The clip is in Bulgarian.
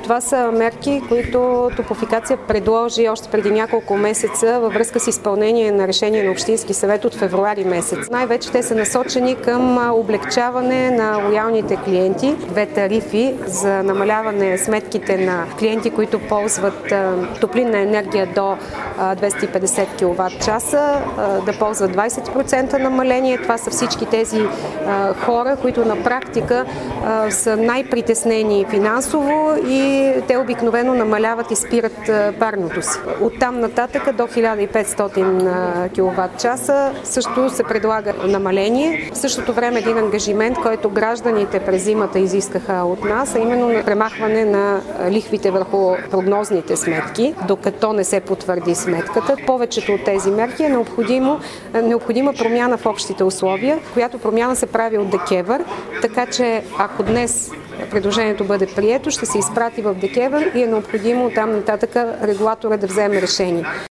Това са мерки, които Топлофикация предложи още преди няколко месеца във връзка с изпълнение на решение на Общински съвет от февруари месец. Най-вече те са насочени към облекчаване на лоялните клиенти. Две тарифи за намаляване сметките на клиенти, които ползват топлинна енергия до 250 кВт-часа, да ползват 20% намаление. Това са всички тези хора, които на практика са най-притеснени финансово и те обикновено намаляват и спират парното си. Оттам нататък до 1500 кВт-часа също се предлага намаление. В същото време един ангажимент, който гражданите през зимата изискаха от нас, а именно на премахване на лихвите върху прогнозните сметки, докато не се потвърди сметката. Повечето от тези мерки е необходима промяна в общите условия, която промяна се прави от ДКЕВР, така че ако днес предложението бъде прието, ще се изпрати в ДКЕВР и е необходимо там нататък регулатора да вземе решение.